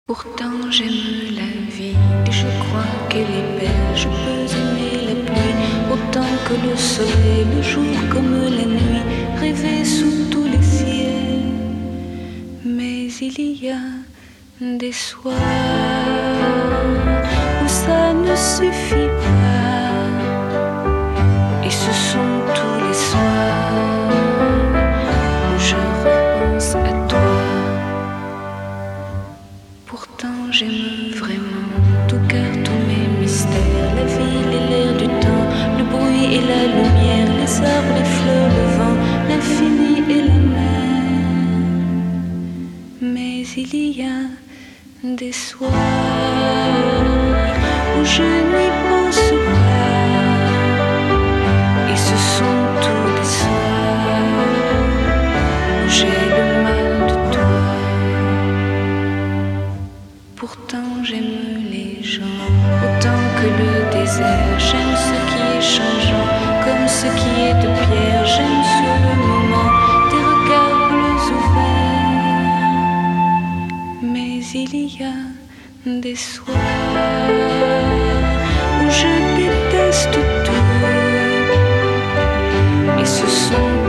Pourtant j'aime la vie et je crois qu'elle est belle. Je peux aimer la pluie autant que le soleil, le jour comme la nuit, rêver sous tous les ciels. Mais il y a des soirs où ça ne suffit pas, et ce sont tous les soirs où je repense à toi. Pourtant j'aime vraiment tout cœur, tous mes mystères, la ville et l'air du temps, le bruit et la lumière, les arbres, les fleurs, le vent, l'infini et la mer. Mais il y a des soirs où je n'y pense pas, et ce sont tous les soirs où j'ai le mal de toi. Pourtant j'aime les gens autant que le désert. J'aime ce qui est changeant comme ce qui est de pierre. J'aime sur le moment tes regards bleus ouverts. Mais il y a des soirs où je déteste tout, et ce sont